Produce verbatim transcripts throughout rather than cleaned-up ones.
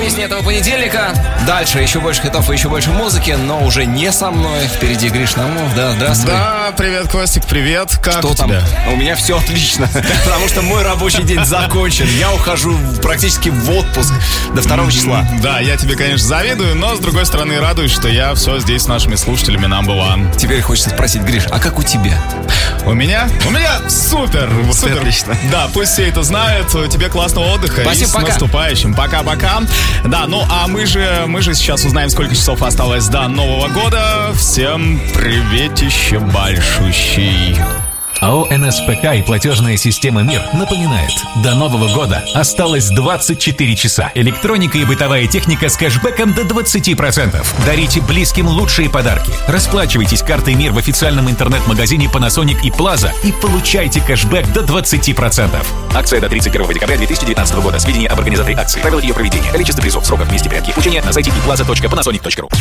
песни этого понедельника. Дальше еще больше хитов и еще больше музыки, но уже не со мной. Впереди Гриш Наумов. Да, здравствуй. Да, привет, Костик, привет. Как Что у там? тебя? У меня все отлично, потому что мой рабочий день закончен. Я ухожу практически в отпуск до второго числа. Да, я тебе, конечно, завидую, но с другой стороны радуюсь, что я все здесь с нашими слушателями number one. Теперь хочется спросить, Гриш, а как у тебя? У меня? У меня супер, супер. Отлично. Да, пусть все это знают. Тебе классного отдыха. Спасибо, и с пока. наступающим. Пока-пока. Да, ну а мы же, мы же сейчас узнаем, сколько часов осталось до Нового года. Всем приветище большущий. АО эн эс пэ ка и платежная система «Мир» напоминает, до Нового года осталось двадцать четыре часа. Электроника и бытовая техника с кэшбэком до двадцать процентов. Дарите близким лучшие подарки. Расплачивайтесь картой «Мир» в официальном интернет-магазине Panasonic и Plaza и получайте кэшбэк до двадцать процентов. Акция до тридцать первого декабря две тысячи девятнадцатого года. Сведения об организаторе акции. Правила ее проведения. Количество призов, сроков, месте порядки. Учения на сайте и плаза точка панасоник точка ру.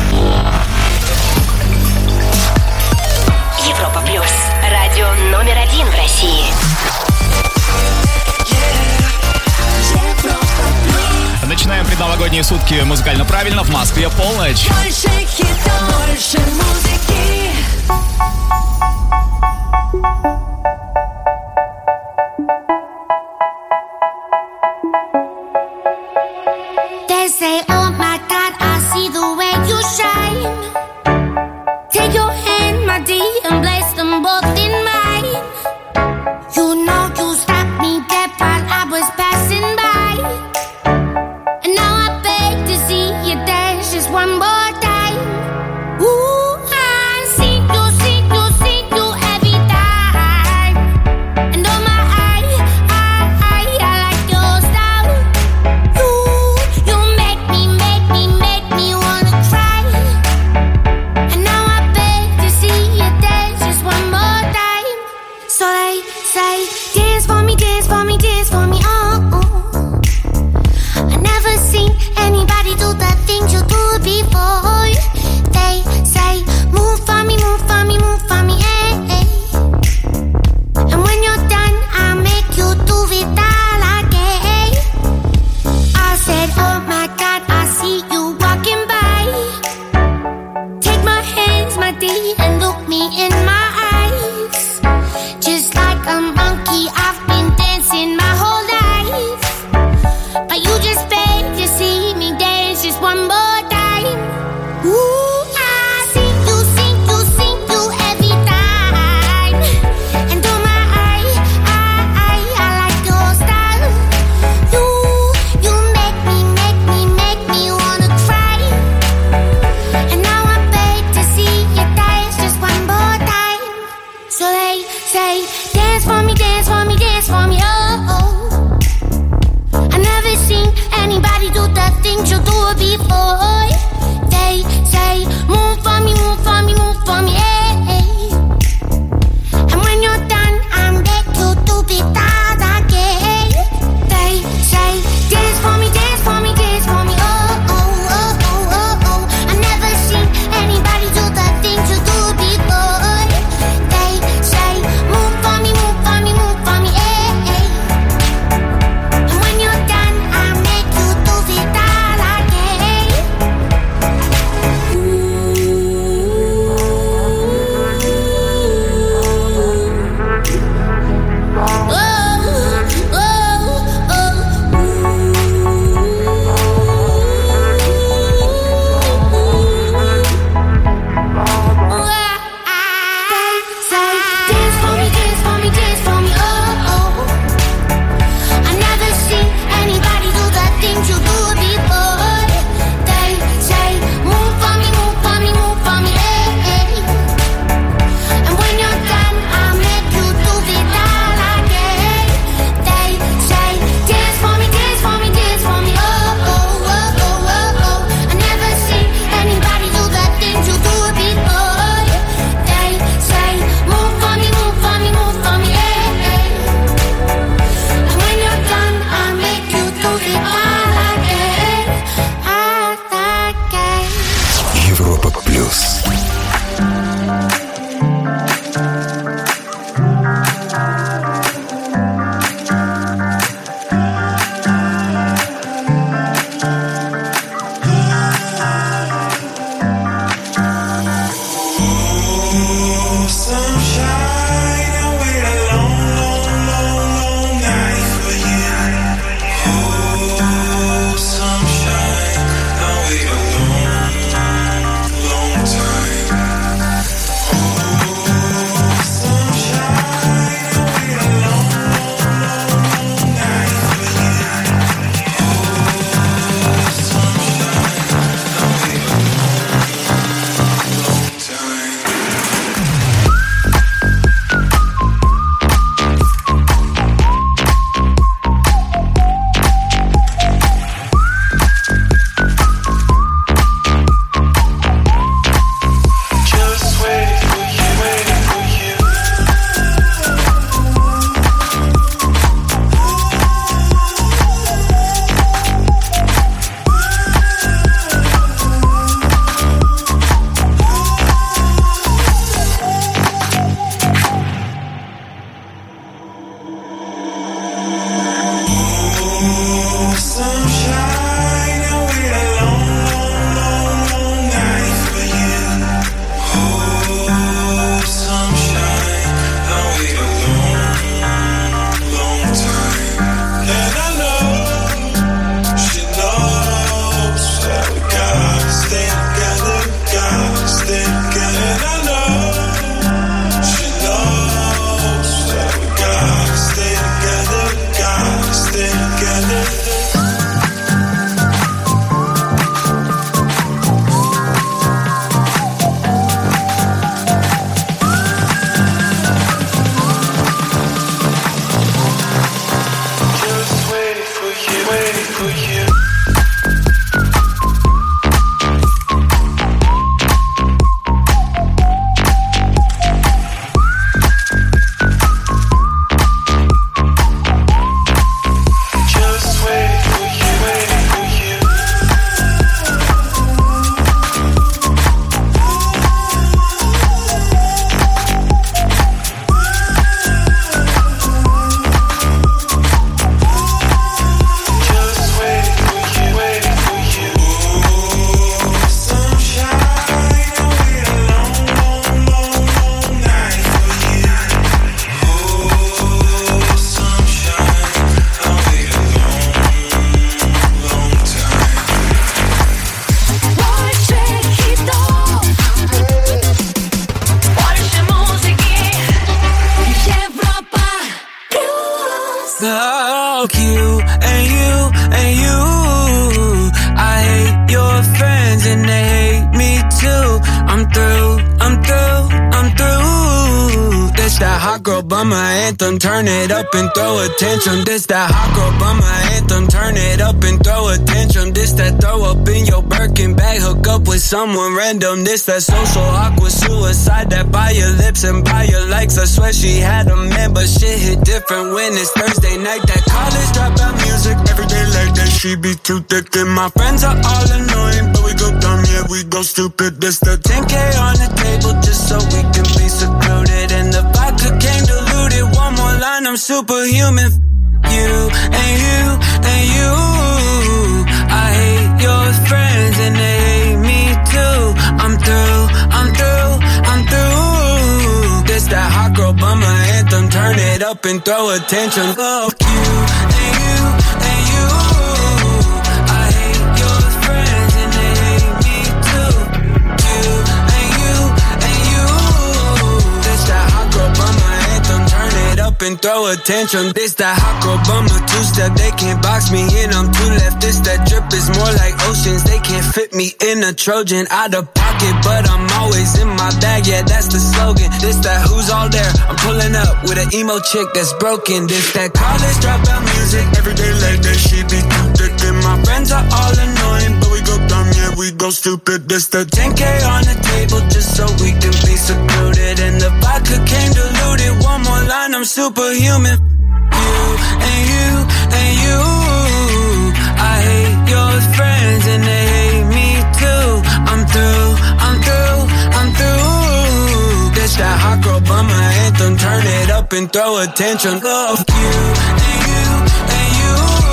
Европа плюс. Радио номер один в России. Начинаем предновогодние сутки музыкально правильно. В Москве полночь. Больше хитов, больше музыки. They say, oh my God, I see the way you shine. Take your hand, my dear, and place them both in mine. You know you stopped me dead while I was passing by. And now I beg to see you dance just one more time. Ooh, I see you, see you, see you every time. And oh my, I, I, I, I like your style. You, you make me, make me, make me wanna try. bummer anthem. Turn it up and throw a tantrum. This that hot girl bummer anthem. Turn it up and throw a tantrum. This that throw up in your Birkin bag. Hook up with someone random. This that social awkward suicide. That buy your lips and buy your likes. I swear she had a man, but shit hit different when it's Thursday night. That college dropout music every day like that. She be too thick and my friends are all annoying, but we go dumb, yeah, we go stupid. This the ten K on the table just so we can be secluded. And the vodka came diluted. One more line, I'm superhuman. You and you and you. I hate your friends and they hate me too. I'm through, I'm through, I'm through. This that hot girl bummer anthem. Turn it up and throw a tantrum. Oh, you and you and you. I hate your friends and they hate me too. You and you and you. This that hot girl bummer anthem. Turn it up and throw a tantrum. This that hot girl bummer two-step. They can't box me in, I'm too left. This that drip is more like oceans. They can't fit me in a Trojan. Out of pocket, but I'm always in my bag. Yeah, that's the slogan. This that who's all there. I'm pulling up with an emo chick that's broken. This that college dropout music every day like that. She be too thick and my friends are all annoying, but we go dumb, yeah, we go stupid. This the ten K on the table just so we can be secluded. And the vodka came diluted. One more line, I'm superhuman. You and you and you. I hate your friends and they hate me too. I'm through, I'm through, I'm through. This that hot girl bummer anthem. Turn it up and throw a tantrum. Oh, you and you and you.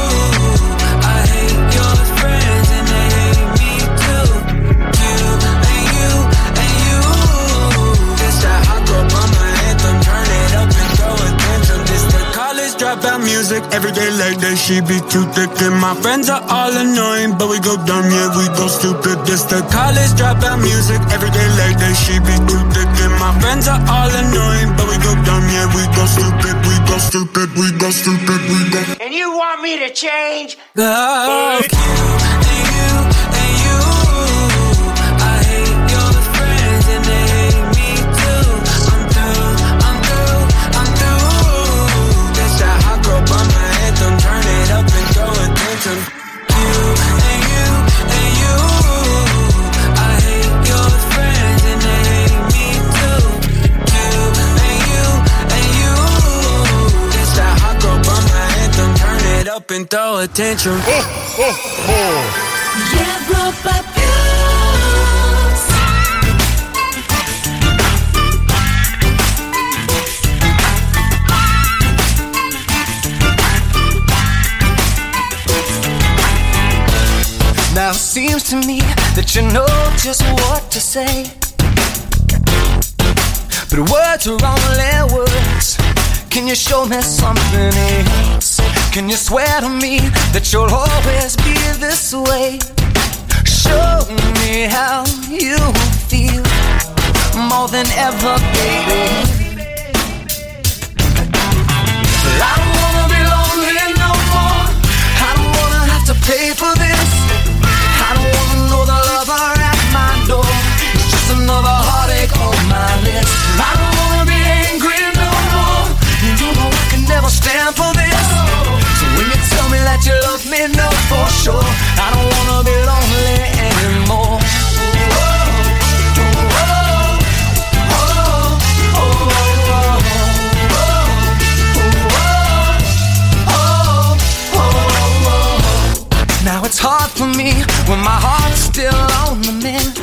I hate your friends and they hate me too. You and you and you. This that hot girl bummer anthem. Turn it up and throw a tantrum. This the college dropout music every day like that. She be too thick and my friends are all annoying, but we go dumb, yeah, we go stupid. This the college dropout music every day like that. She be too thick and my friends are all annoying, but we go dumb, yeah, we go stupid, we go stupid, we go stupid, we go. And you want me to change? Oh, you and you and you. I hate your friends and they hate me too. I'm through, I'm through, I'm through. This that hot girl bummer anthem. Turn it up and throw a tantrum. You and you and you. I hate your friends and they hate me too. You and you and you. This that hot girl bummer anthem. Turn it up and throw a tantrum. Европа плюс. Now it seems to me that you know just what to say, but words are only words. Can you show me something else? Can you swear to me that you'll always be this way? Show me how you feel more than ever, baby. I don't wanna be lonely no more. I don't wanna have to pay for this. I don't wanna know the lover at my door. It's just another heartache on my list. I don't wanna be angry no more. You know I can never stand for this. So when you tell me that you love me, know for sure I don't wanna be lonely anymore. Now it's hard for me when my heart's still on the mend.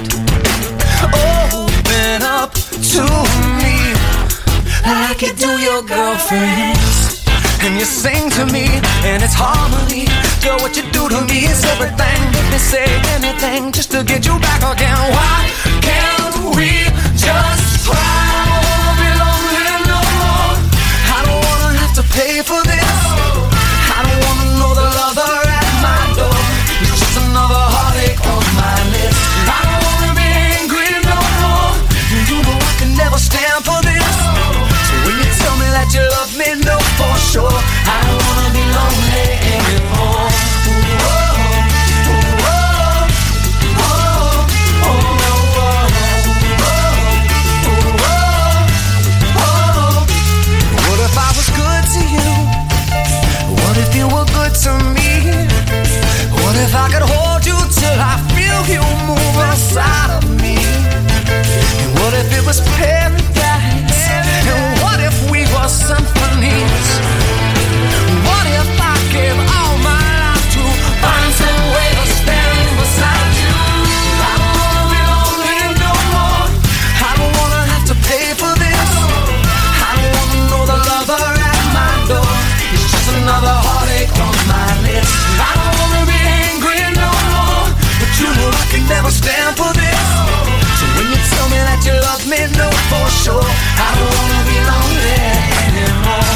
Open up to me like you do your girlfriends. And you sing to me and it's harmony. Girl, what you do to me is everything. Make me say anything just to get you back again. Why can't we just try? I don't wanna be lonely no more. I don't wanna have to pay for this. I don't wanna know the lover at my door. It's just another heartache on my list. I don't wanna be angry no more. You know I can never stand for this. So when you tell me that you love me, know for sure I don't wanna be lonely anymore. Whoa, whoa, whoa, whoa, whoa. I could hold you till I feel you move inside of me. And what if it was paradise? And what if we were symphonies? What if I gave all my life to find some way to stand beside you? I don't wanna be lonely no more. I don't wanna have to pay for this. I don't wanna know the lover at my door. It's just another heartache on my list. I don't wanna be angry no more, but you know I can never stand for this. So when you tell me that you love me, know for sure I don't wanna be lonely anymore.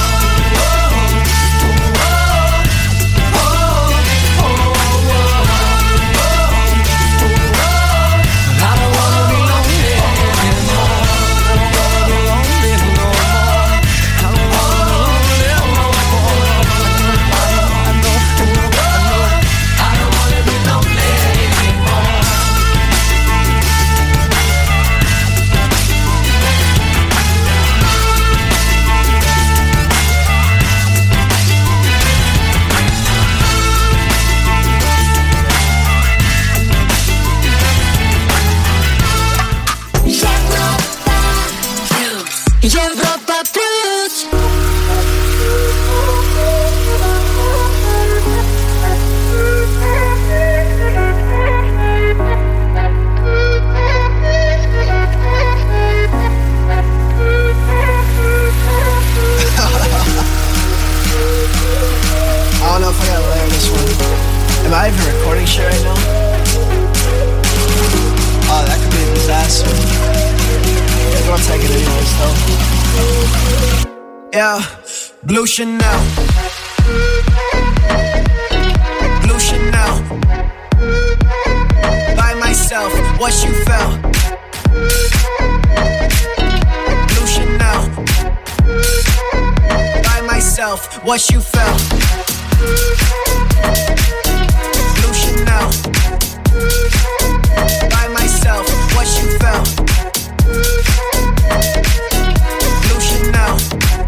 Европа плюс. I don't know if I gotta layer this one. Am I even recording shit right now? Oh, that could be a disaster. I'm gonna take it anyways though. Yeah, Blue Chanel. Blue Chanel. By myself, what you felt. Blue Chanel. By myself, what you felt. Blue Chanel. By myself, what you felt. Blue Chanel.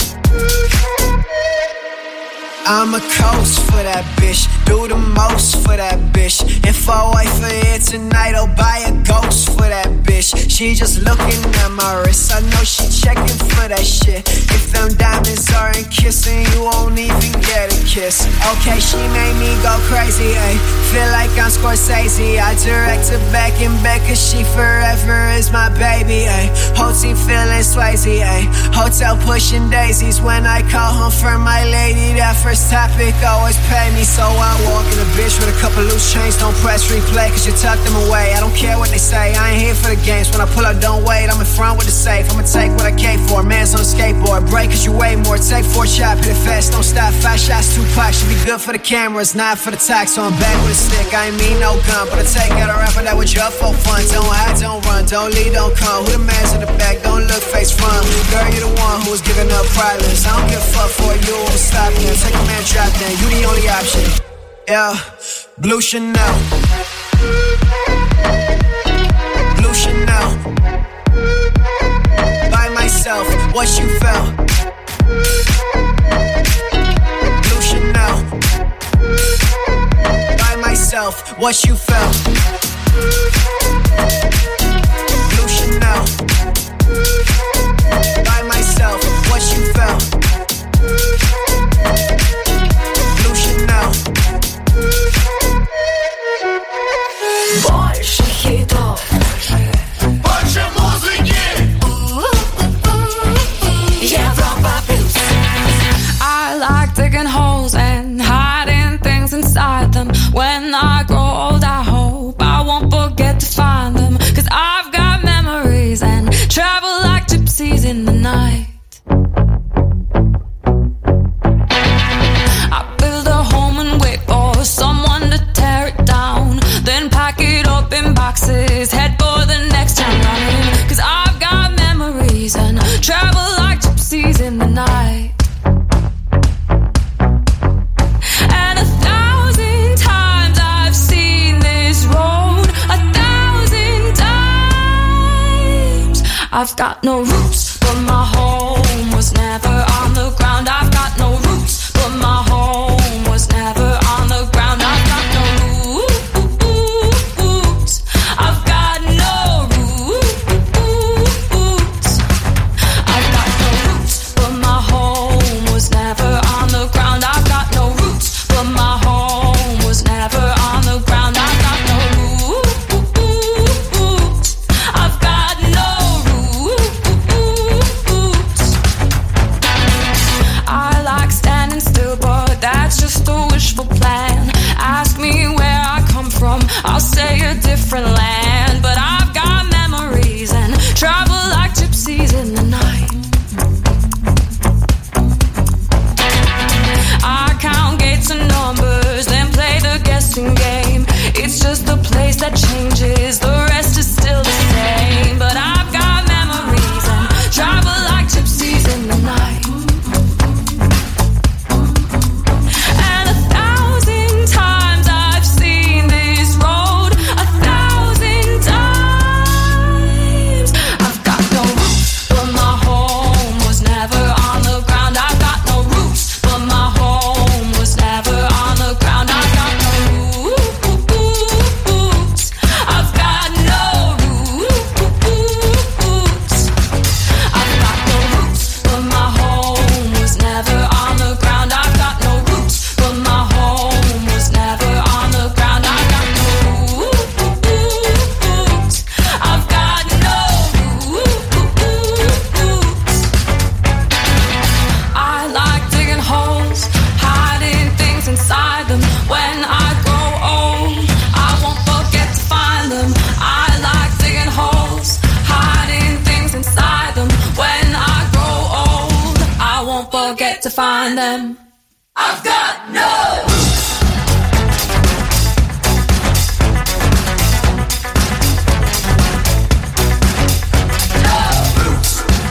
I'm a coast for that bitch, do the most for that bitch. If I wait for it tonight, I'll buy a ghost for that bitch. She just looking at my wrist, I know she checking for that shit. If them diamonds aren't kissing, you won't even get a kiss. Okay, she made me go crazy, ayy. Feel like I'm Scorsese, I direct her back and back, cause she forever is my baby, ayy. Whole team feeling Swayze, ayy. Hotel pushing daisies when I call home for my lady. That first topic always pay me, so I walk in a bitch with a couple loose chains. Don't press replay, cause you tuck them away. I don't care what they say, I ain't here for the games. When I pull up, don't wait, I'm in front with the safe. I'ma take what I came for, man's on a skateboard. Break cause you weigh more, take four shots, hit it fast, don't stop. Five shots, two packs, should be good for the cameras, not for the tax. So I'm back with a stick, I ain't mean no gun, but I take out a rapper that was up for fun. Don't hide, don't run, don't lead, don't come. Who the man's in the back, don't look face front. Girl, you the one who was giving up privates. I don't give a fuck for you, I'm stopping. Take a man, drop down, you the only option. Yeah, Blue Chanel. Blue Chanel. By myself, what you felt. Blue Chanel. By myself, what you felt. Blue Chanel. By myself, what you felt. Blue Chanel. Больше хитов, больше музыки. Европа плюс. I like digging holes and hiding things inside them. When I grow old, I hope I won't forget to find them. Cause I've got memories and travel like gypsies in the night. I build a home and wait for someone to tear it down. Then pack it up in boxes, head for the next town running. Cause I've got memories and travel like gypsies in the night. And a thousand times I've seen this road, a thousand times. I've got no roots, but my home was never on the ground. I've got no roots, but my home was never on the ground. I've got no roots. I'll say a different land, but I've got memories and travel like gypsies in the night. I count gates and numbers, then play the guessing game. It's just a place that changes, the rest is still the same. But I've got memories and travel like gypsies in the night. And a thousand times I've seen this road, a thousand times. I've got no roots, but my home was never on the ground. I've got no roots, but my home was never on the ground. I've got no roots. I've got no roots. I've got no roots, but my home was never on the ground. I've got no roots, but my home was never on the ground. I've got no roots. I've got no roots. I like digging holes, hiding things inside them. When I grow old, I won't forget to find them. I like digging holes, hiding things inside them. When I grow old, I won't forget to find them. I've got no roots. No roots.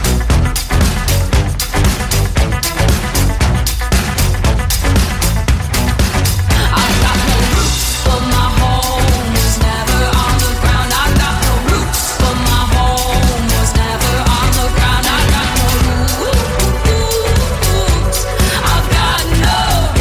I've got no roots, but my home was never on the ground. I've got no roots, but my home was never on the ground. I've got no roots. I've got no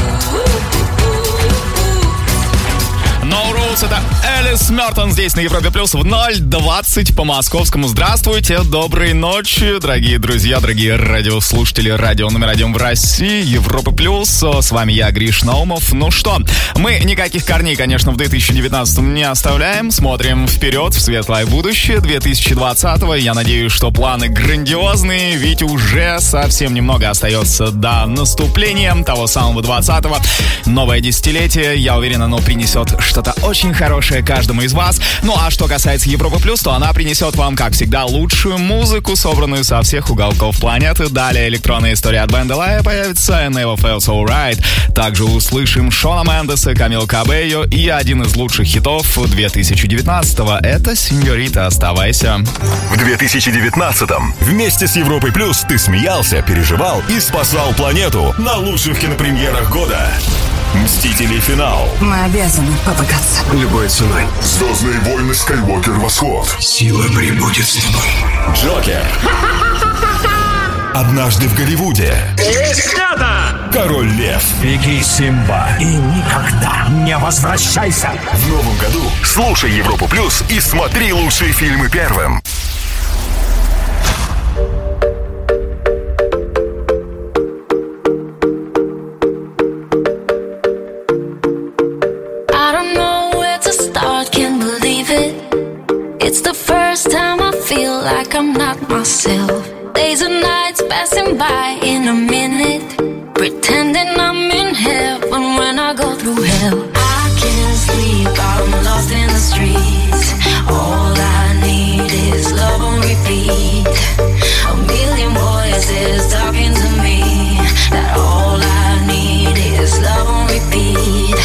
roots. No Roots, это Элис Мертон здесь на Европе Плюс в ноль двадцать по московскому. Здравствуйте, доброй ночи, дорогие друзья, дорогие радиослушатели, радио номер один в России, Европа Плюс. С вами я, Гриш Наумов. Ну что, мы никаких корней, конечно, в две тысячи девятнадцатом не оставляем. Смотрим вперед в светлое будущее две тысячи двадцатого. Я надеюсь, что планы грандиозные, ведь уже совсем немного остается до наступления того самого двадцатого. Новое десятилетие, я уверен, оно принесет что-то очень хорошее каждому из вас. Ну а что касается Европы Плюс, то она принесет вам, как всегда, лучшую музыку, собранную со всех уголков планеты. Далее электронная история от Бен Делая появится, I Never Felt So Right. Также услышим Шона Мендеса, Камилу Кабейо и один из лучших хитов две тысячи девятнадцатого. Это «Синьорита, оставайся». В две тысячи девятнадцатом вместе с Европой Плюс ты смеялся, переживал и спасал планету на лучших кинопремьерах года. «Мстители. Финал». Мы обязаны попытаться. Любой ценой. «Звездные войны. Скайуокер. Восход». Сила прибудет с тобой. «Джокер». «Однажды в Голливуде». Снято! «Король Лев». «Беги, Симба, и никогда не возвращайся». В новом году слушай Европу Плюс и смотри лучшие фильмы первым. I don't know where to start, can't believe it. It's the first time I feel like I'm not myself. Days and nights passing by in a minute, pretending I'm in heaven when I go through hell. I can't sleep, I'm lost in the streets. All I need is love on repeat. A million voices talking to me, that all I need is love on repeat.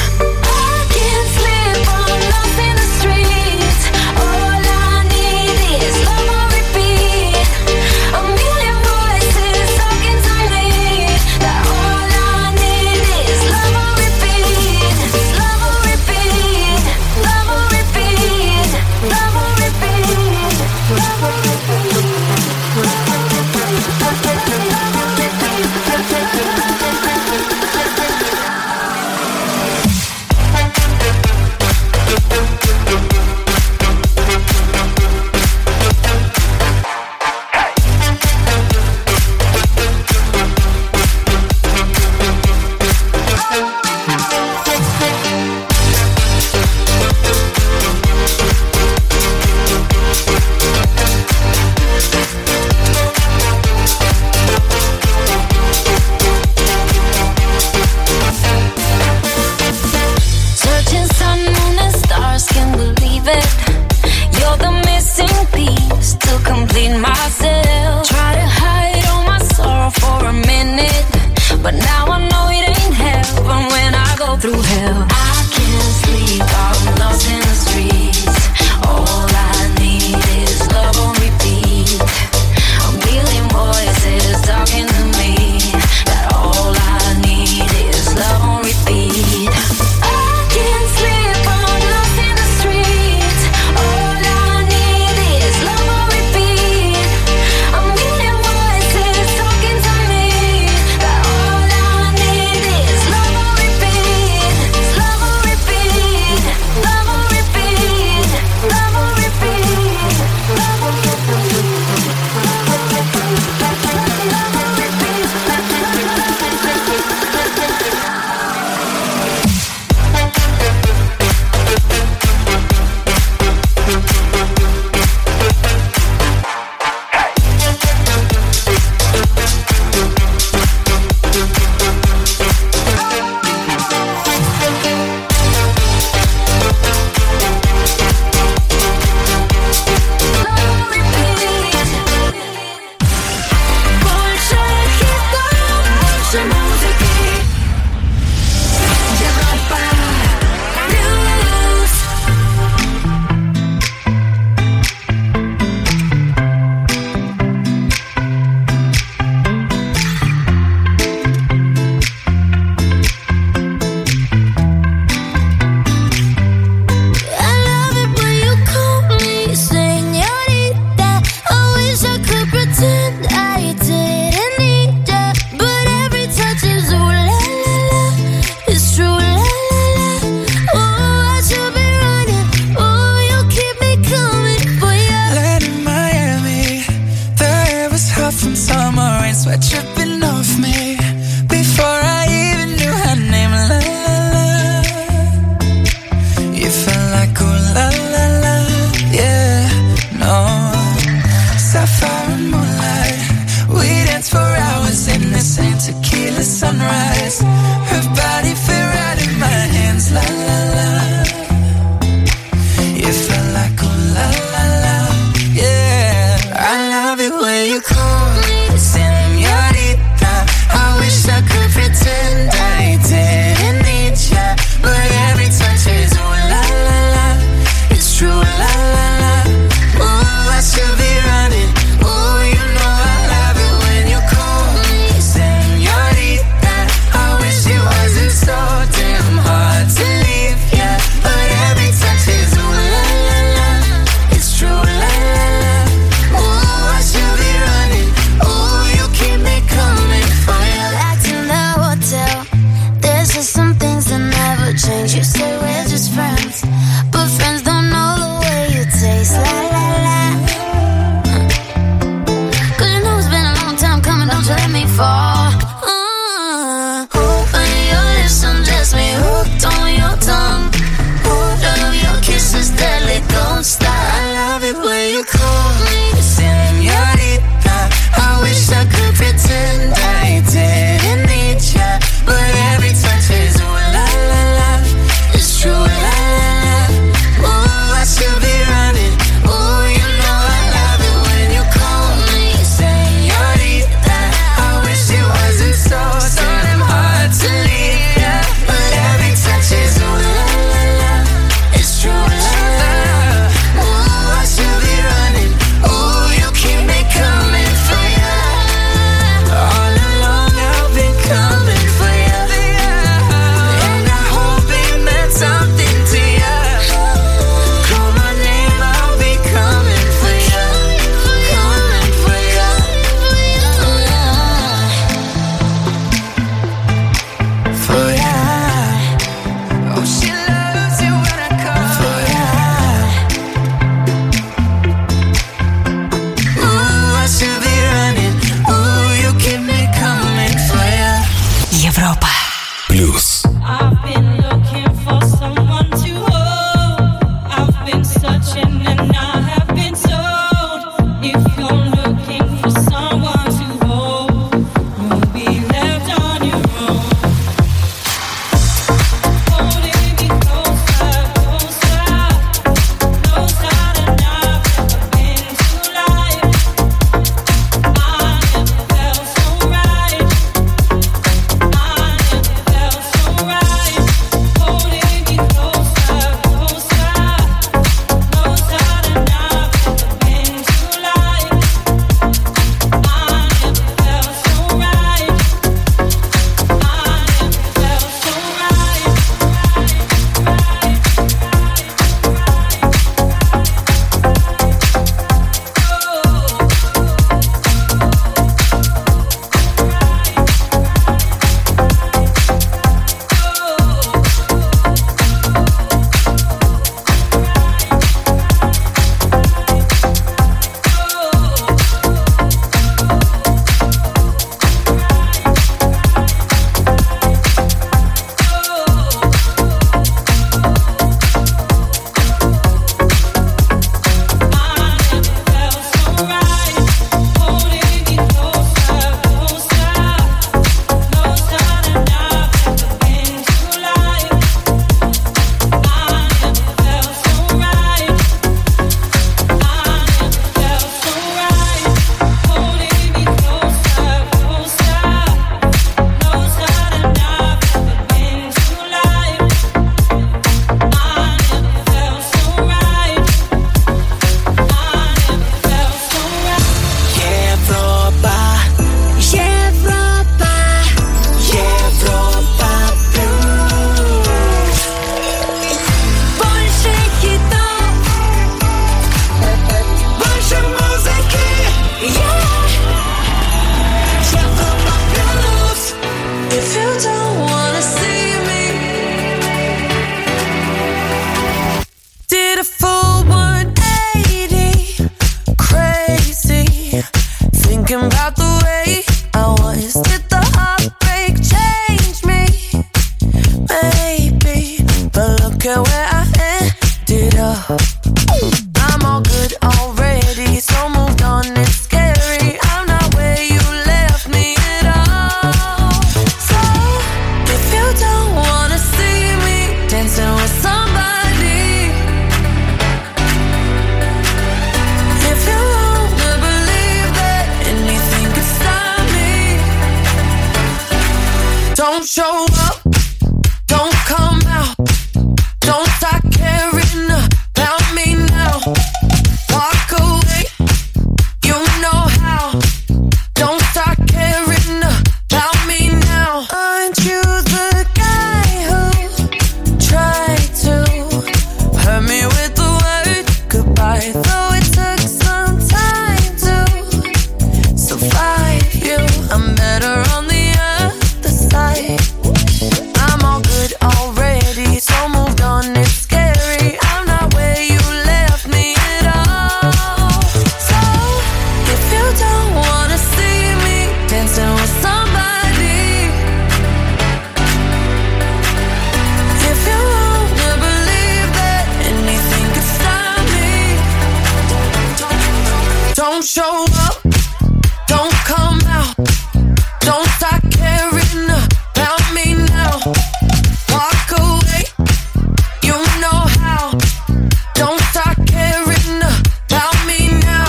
show up, don't come out, don't start caring about me now. Walk away, you know how. Don't start caring about me now.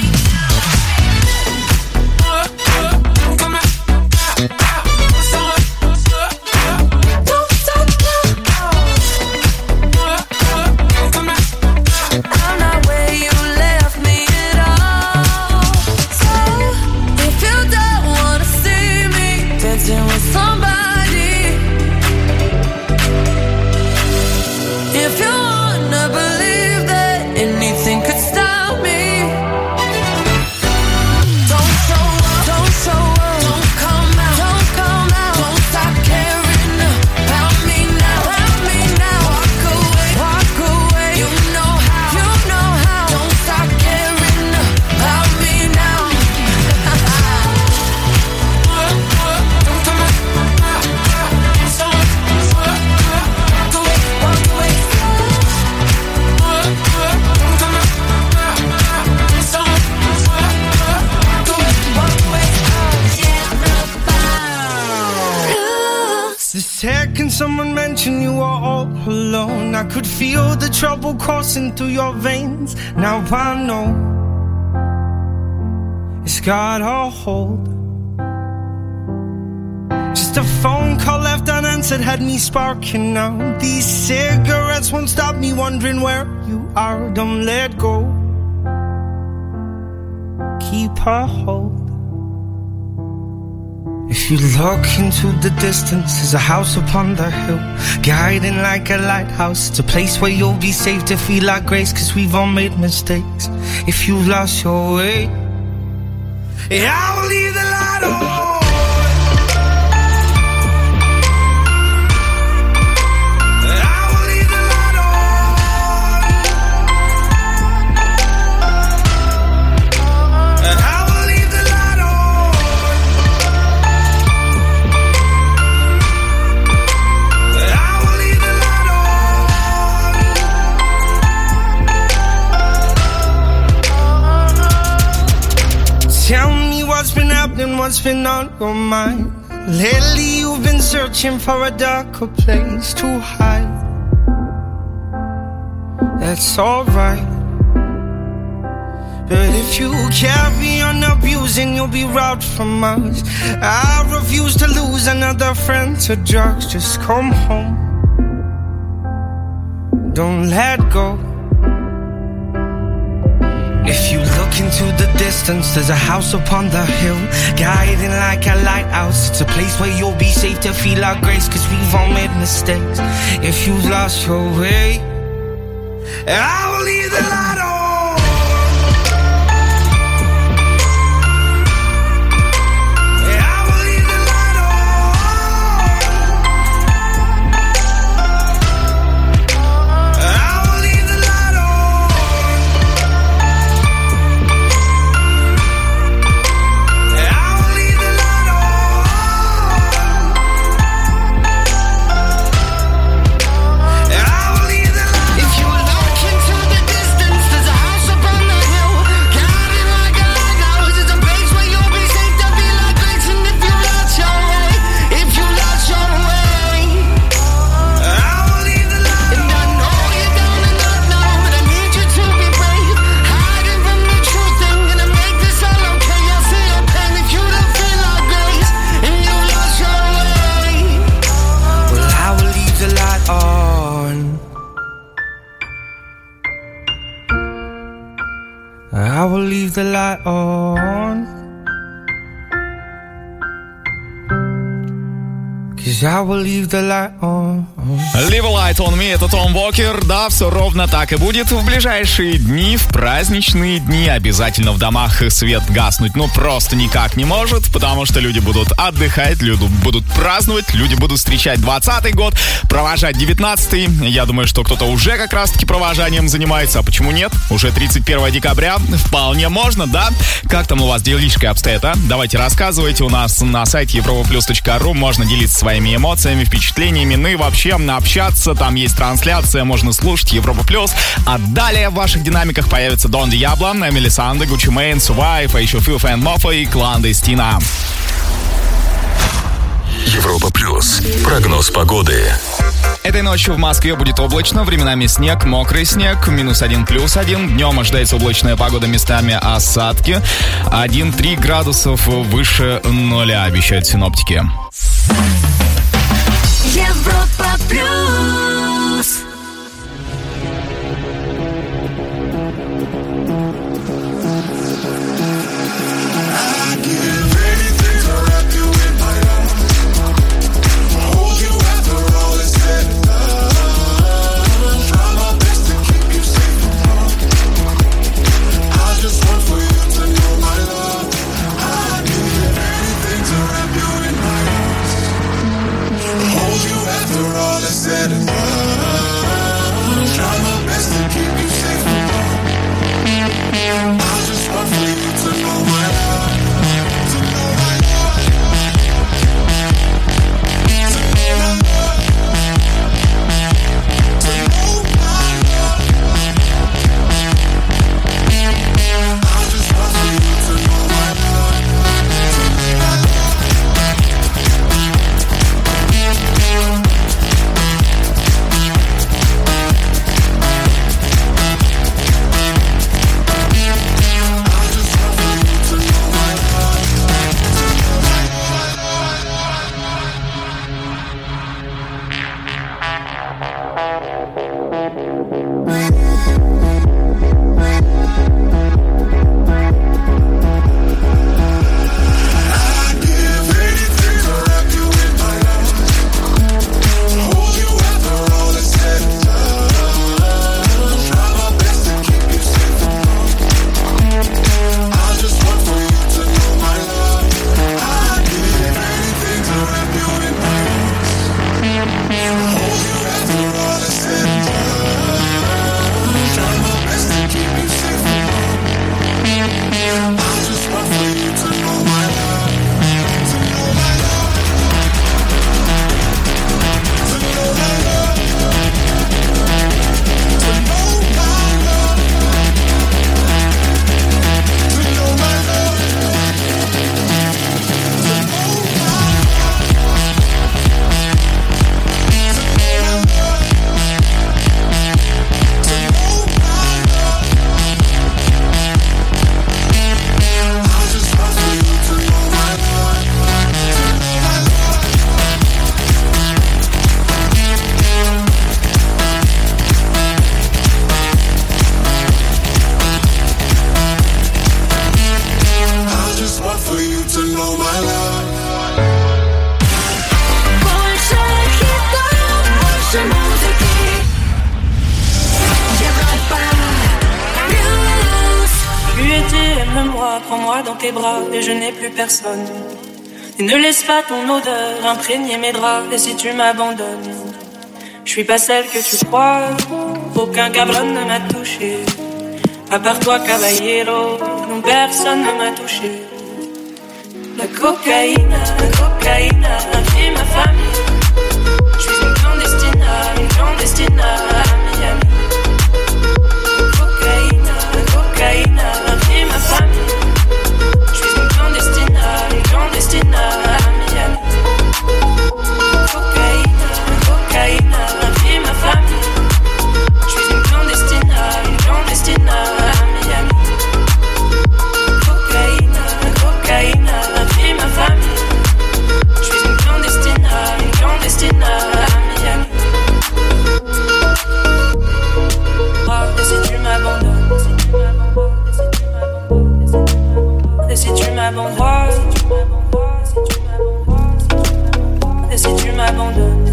Don't stop now. I'm not where you left me at all. So if you don't wanna see me dancing with somebody, if you wanna believe that anything could stop me, don't show up, don't show up, don't come out, don't come out, don't stop caring about me now, about me now. Walk away, walk away, you know how, you know how. Don't stop caring about me now. The second someone mentioned you were all alone, I could feel the trouble coursing through your veins. Now I know it's got a hold. Just a phone call left unanswered had me sparking now. These cigarettes won't stop me wondering where you are. Don't let go, keep a hold. If you look into the distance, there's a house upon the hill, guiding like a lighthouse. It's a place where you'll be safe to feel our grace, cause we've all made mistakes. If you've lost your way, yeah, I will leave the light on. Tell me what's been happening, what's been on your mind. Lately you've been searching for a darker place to hide. That's alright, but if you carry on abusing, you'll be robbed from us. I refuse to lose another friend to drugs. Just come home, don't let go. If you look into the distance, there's a house upon the hill, guiding like a lighthouse. It's a place where you'll be safe to feel our grace, cause we've all made mistakes. If you've lost your way, I will leave the light on. I will leave the light on, cause I will leave the light on. Leave a Light on Me, это Том Уокер. Да, все ровно так и будет. В ближайшие дни, в праздничные дни обязательно в домах свет гаснуть ну просто никак не может, потому что люди будут отдыхать, люди будут праздновать, люди будут встречать двадцатый год, провожать девятнадцатый. Я думаю, что кто-то уже как раз-таки провожанием занимается, а почему нет? Уже тридцать первого декабря вполне можно, да? Как там у вас делишки обстоят, а? Давайте рассказывайте, у нас на сайте европа плюс точка ру можно делиться своими своими эмоциями, впечатлениями, ну и вообще общаться. Там есть трансляция, можно слушать Европа Плюс. А далее в ваших динамиках появится Дон Диабло, Эмили Санде, Гуччи Мэйн, Survive, а еще Фил Фэн Моффа и Кландестина. Европа Плюс. Прогноз погоды. Этой ночью в Москве будет облачно, временами снег, мокрый снег, минус один, плюс один. Днем ожидается облачная погода, местами осадки. один-три градусов выше нуля, обещают синоптики. Европа Плюс. Said and done. Try my best to keep you safe from harm. I just want for you to know my love, to know my love, to know my love, to know my love. I just want for you to know my love, to know my love. Et je n'ai plus personne. Et ne laisse pas ton odeur imprégner mes draps. Et si tu m'abandonnes, je suis pas celle que tu crois. Aucun cabron ne m'a touché. À part toi, caballero, non, personne ne m'a touché. La cocaïne, la cocaïne a pris ma famille. Je suis une clandestine, une clandestine à Miami. La cocaïne, la cocaïne a pris ma famille. Clandestine à Miami. Cocaïne, cocaïne a pris ma famille. Je suis une clandestine, une clandestine à Miami. Cocaïne, cocaïne a pris ma famille. Je suis une clandestine, une clandestine à Miami. Et si tu m'abandonnes, et si tu m'abandonnes, et si tu m'abandonnes,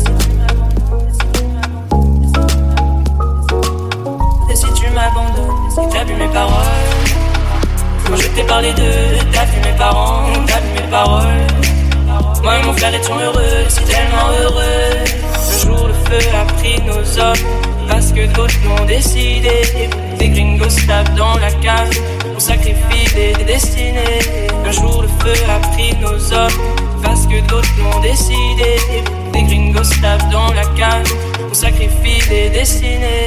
et si tu m'abandonnes, c'est que t'as vu mes paroles. Quand je t'ai parlé d'eux, t'as vu mes parents, t'as vu mes paroles. Moi et mon frère étions heureux, si tellement heureux. Un jour le feu a pris nos hommes, parce que d'autres l'ont décidé. Des gringos tapent dans la cave, on sacrifie des, des destinées. Un jour le feu a pris nos hommes, parce que d'autres l'ont décidé. des gringos slaves dans la cage. On sacrifie des destinées.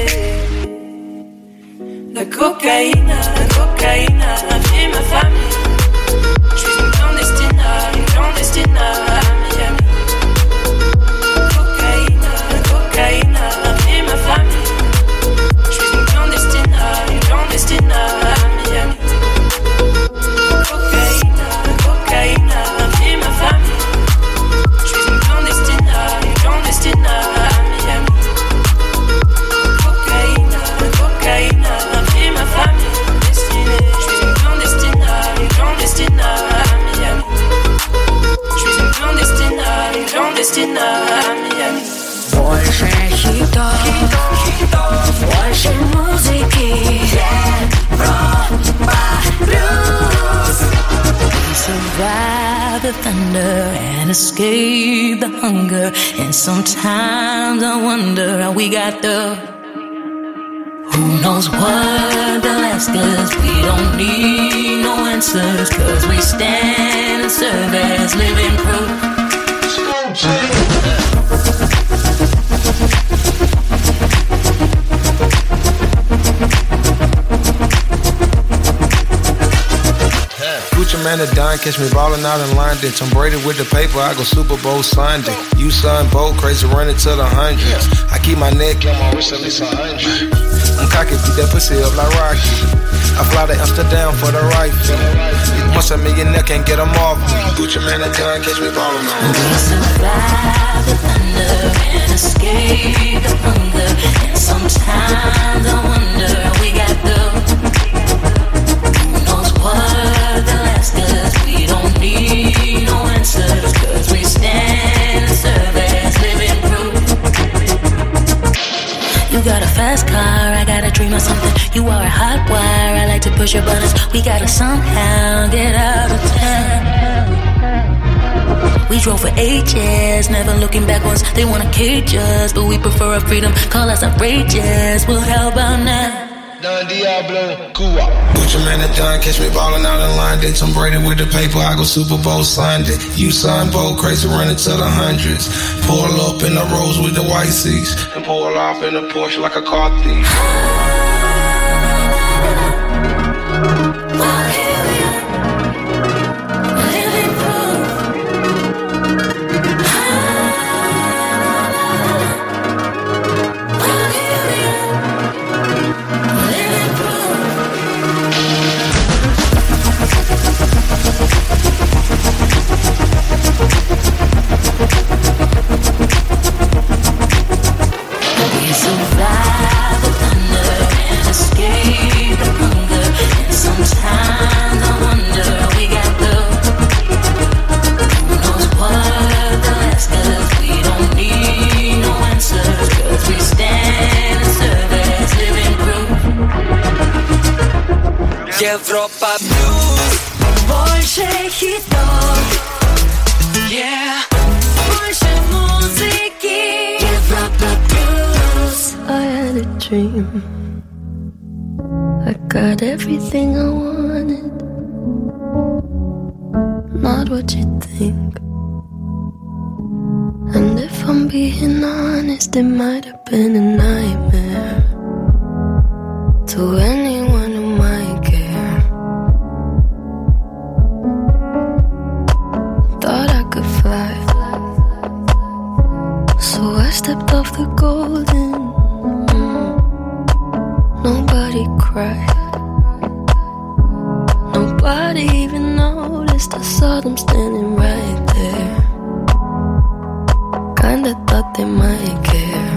La cocaïne, la cocaïne a pris ma famille. Je suis une clandestine, une clandestine à Miami. Cocaïne, la cocaïne a pris ma famille. Je suis une clandestine, une clandestine à Miami. Cocaïne, la cocaïne a pris ma famille. Je suis une clandestine, une clandestine à Miami. Cocaïne, la cocaïne a pris ma famille. Destinée, je suis une clandestine, une clandestine à Miami. Je suis une clandestine, une clandestine à Miami. Больше хитов, больше музыки, Европа плюс. We survive the thunder and escape the hunger. And sometimes I wonder how we got there. Who knows what they'll ask us? We don't need no answers, cause we stand and serve as living proof. Gucci man a dime, catch me ballin' out in London. Tom Brady with the paper, I go Super Bowl Sunday. You son, Bolt, crazy running to the hundreds. I keep my neck on my wrist at least a hundred. I'm cocky, beat that pussy up like Rocky. I fly to Amsterdam for the rifle. Once a millionaire can't get them off me. Gucci man a dime, catch me ballin' out. We survive the thunder and escape the hunger. And sometimes I wonder how we got through. Who knows what they'll ask us? We don't need no answers, cause we stand and serve as living proof. You got a fast car, I got a dream of something. You are a hot wire, I like to push your buttons. We gotta somehow get out of town. We drove for ages, never looking backwards. They wanna cage us, but we prefer our freedom. Call us outrageous, well how about now? Don Diablo, Cuba. Gucci man a dime, catch me ballin' out in London. Tom Brady with the paper, I go Super Bowl Sunday. You son, Bolt, crazy running to the hundreds. Pull up in the Rolls with the white seats, and pull off in a Porsche like a car thief. Европа плюс. Больше хитов, yeah. Больше музыки. Европа плюс. I had a dream. I got everything I wanted. Not what you think. And if I'm being honest, it might have been a nightmare to anyone who might care. Thought I could fly, so I stepped off the golden. Mm. Nobody cried, nobody even noticed. I saw them standing right there. Kinda thought they might care.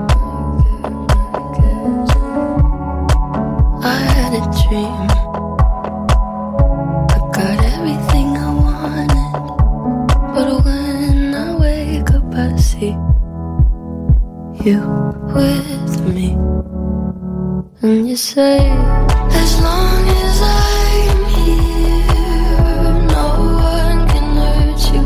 I had a dream. I got everything I wanted. But when I wake up I see you with me. And you say, as long as I'm here, no one can hurt you.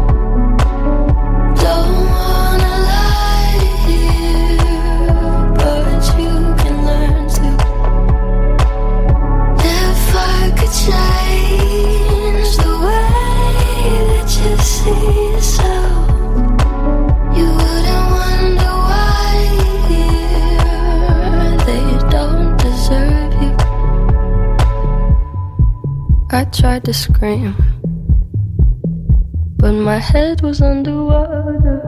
Don't wanna lie here, but you can learn to. If I could change the way that you see yourself, I tried to scream, but my head was underwater.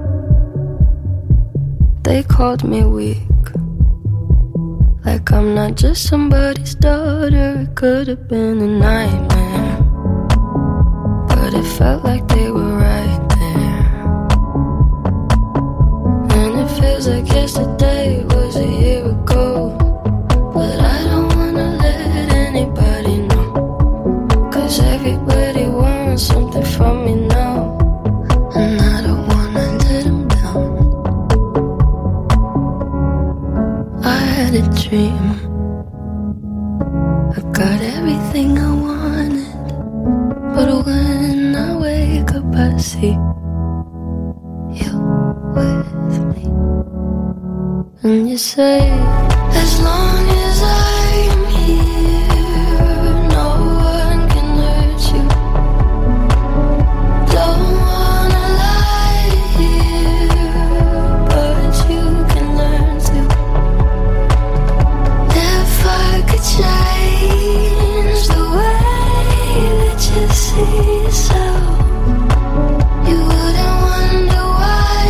They called me weak, like I'm not just somebody's daughter. It could have been a nightmare, but it felt like they were right there. And it feels like yesterday was a year ago, but I don't wanna let anybody know, 'cause everybody wants something from me now, and I don't wanna let them down. I had a dream, I got everything I wanted, but when I wake up I see you with me. And you say, as long as I'm here, no one can hurt you. Don't wanna lie here, but you can learn to. If I could change the way that you see yourself, you wouldn't wonder why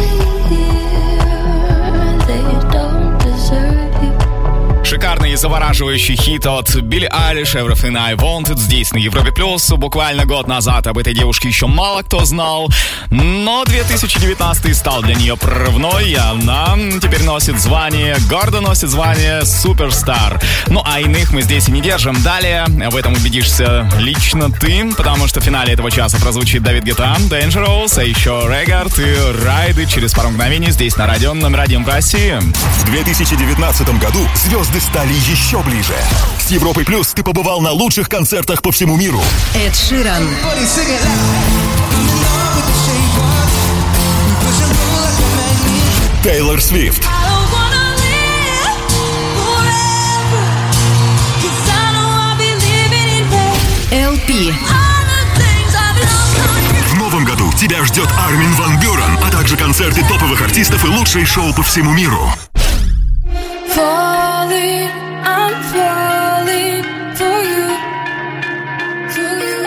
here they don't deserve you. Шикарный и завораживающий хит от Билли Айлиш, Everything I Wanted, здесь на Европе Плюс. Буквально год назад об этой девушке еще мало кто знал, но две тысячи девятнадцатый стал для нее прорывной, и она теперь носит звание, гордо носит звание суперстар. Ну а иных мы здесь и не держим. Далее в этом убедишься лично ты, потому что в финале этого часа прозвучит Дэвид Гетта, Dangerous, а еще Регард и Райды через пару мгновений здесь на радио номер один в России. В две тысячи девятнадцатом году звезды стали еще ближе. С Европой Плюс ты побывал на лучших концертах по всему миру. Эд Ширан. Тейлор Свифт. эл пи. В новом году тебя ждет Армин ван Бюрен, а также концерты топовых артистов и лучшие шоу по всему миру. Falling, I'm falling for you, for you.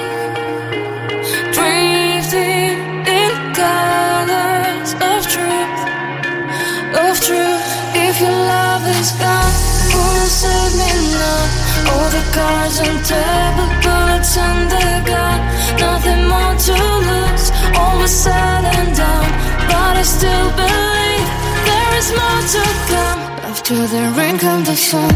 Drifting in colors of truth, of truth. If your love is gone, won't save me now. All the cards on table, bullets on the gun. Nothing more to lose, all was said and done. But I still believe there is more to come. After the rain comes the sun.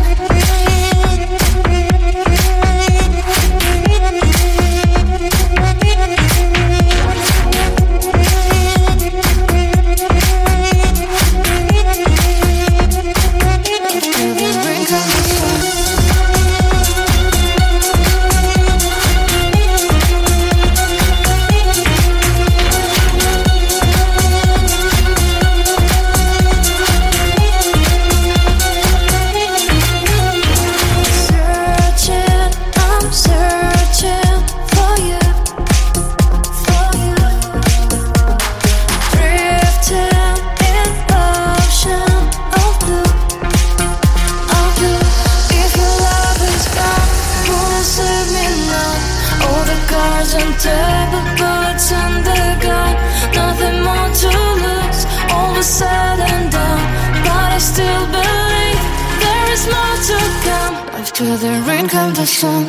After the rain comes the sun.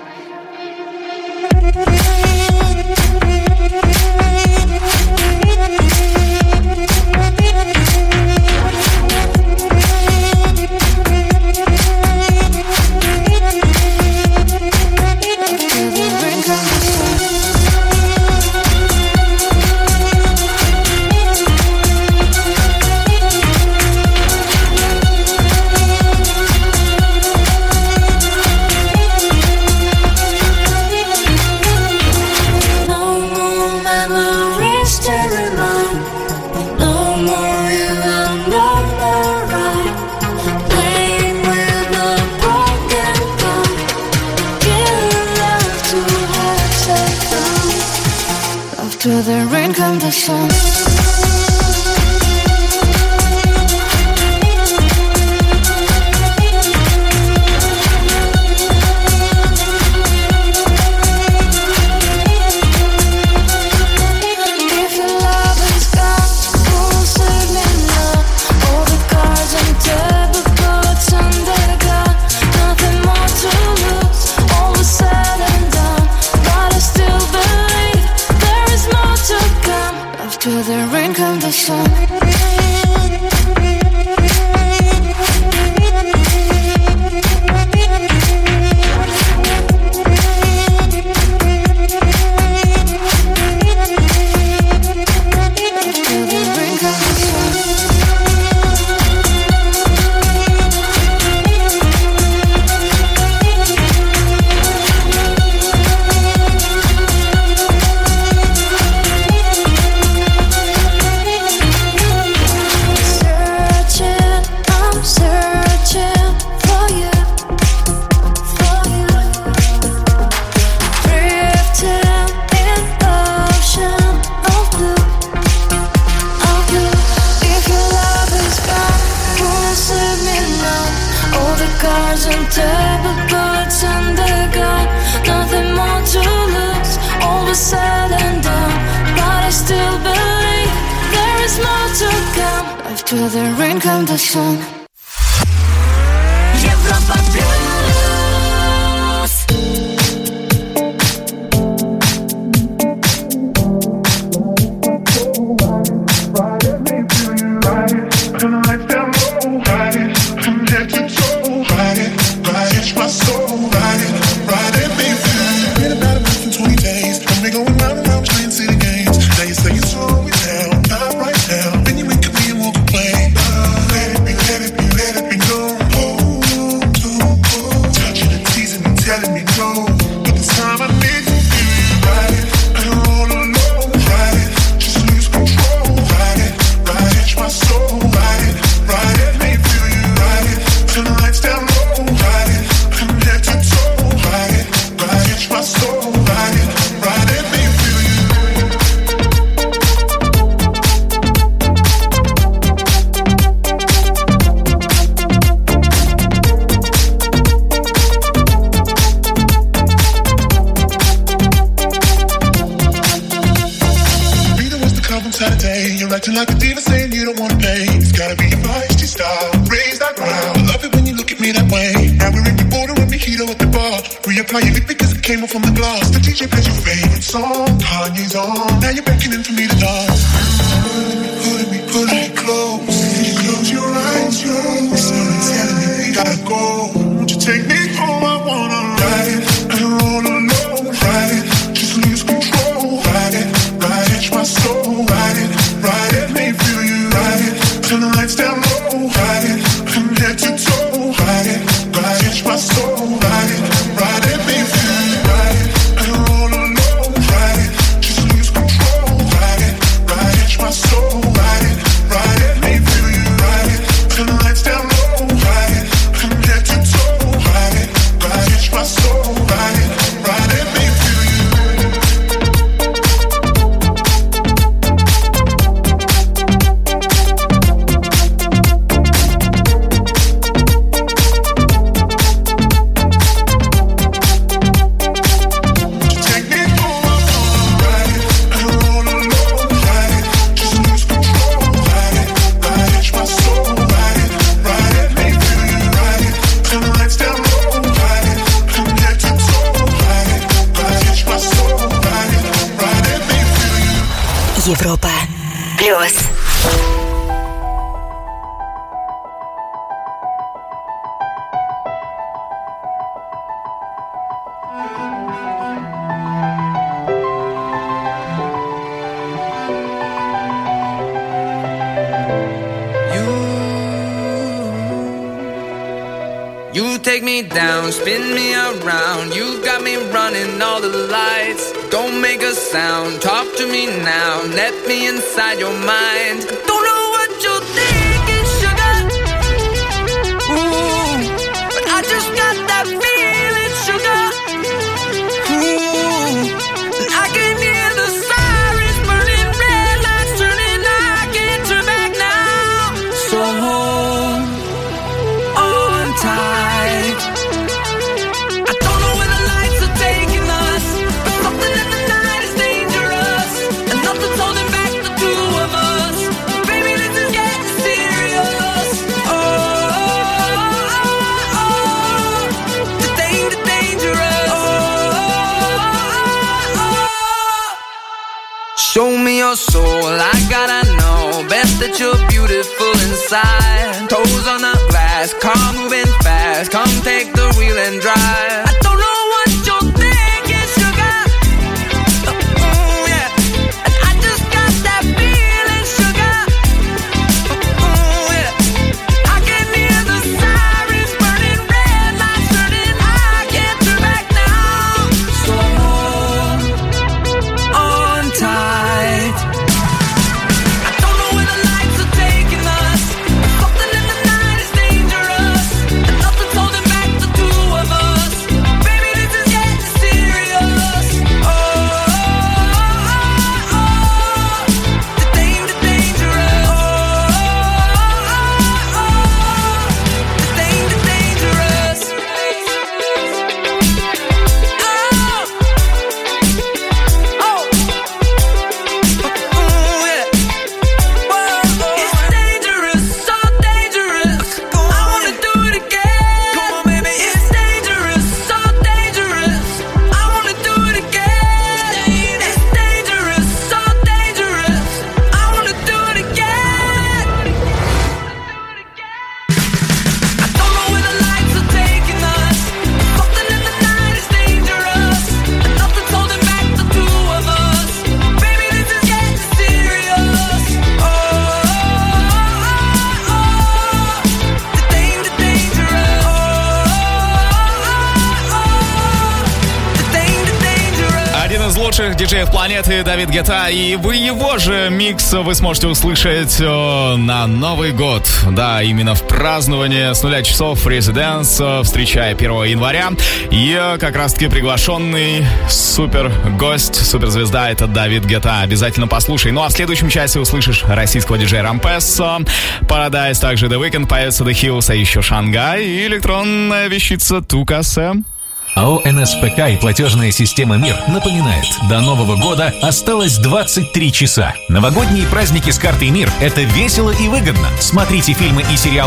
After the rain comes the sun. separate bullets undergone. Nothing more to lose, all was said and done. But I still believe there is more to come. After the rain comes the sun. Европа плюс. Acting like a diva saying you don't wanna pay. It's gotta be your feisty style. Raise that ground. I love it when you look at me that way. Now we're in the border and mojito at the bar. Reapply your lip because it came off from the glass. The D J plays your favorite song. Kanye's on. Now you're beckoning for me to dance. Pulling me, pulling me close. Can you close your eyes, yo? Someone's telling me we gotta go. Won't you take me home? I wanna ride it. And roll alone. Ride it. Just lose control. Ride it. Ride it. My soul. Ride it. Ride it, make me feel you. Ride it, turn the lights down low. Ride it, from head to toe. Ride it, ride it, my soul. Ride it, ride it, make me feel you. Ride it, and roll alone. Ride it, just lose control. Ride it, ride it, my soul. Ride it, ride it, make me feel you. Ride it, turn the lights down low. Ride it, from head to toe. Ride it, ride it, my soul. Ride it, ride it, make me feel you. Европа плюс. You take me down, spin me around. You got me running all the lights. Don't make a sound, talk to me now. Let me inside your mind. Don't know what you're thinking, sugar. Ooh, but I just got that feeling, sugar. Ooh, and I can hear the sirens burning, red lights turning. I can't turn back now. So hold on tight. I don't know where the lights are taking us, but something in the night is dangerous, and nothing's holding back the two of us. Baby, this is getting serious. Oh, oh, oh, oh. The danger, dangerous. Oh, oh, oh. Show me your soul, I gotta know. Best that you're beautiful inside. Toes on the glass, car moving fast. Come take the wheel and drive. I don't know what you're thinking, sugar. Oh, yeah. And I just got that feeling, sugar. Oh, yeah. I can hear the sirens burning, red lights turning. I can't turn back now. So hold on tight. I don't know where the lights are taking us, but something in the night is dangerous, and nothing's holding back the two of us. лучших диджеев планеты Давид Гетта. И вы его же микс вы сможете услышать э, на Новый год. Да, именно в празднование с нуля часов Residence, э, встречая первого января. И э, как раз-таки приглашенный супер гость, суперзвезда — это Давид Гетта. Обязательно послушай. Ну а в следующем часе услышишь российского диджея Рампеса, Paradise, также The Weeknd, появится The Hills, а еще Шангай и электронная вещица Тукасе. АО эн эс пэ ка и платежная система «Мир» напоминает, до Нового года осталось двадцать три часа. Новогодние праздники с картой «Мир» — это весело и выгодно. Смотрите фильмы и сериалы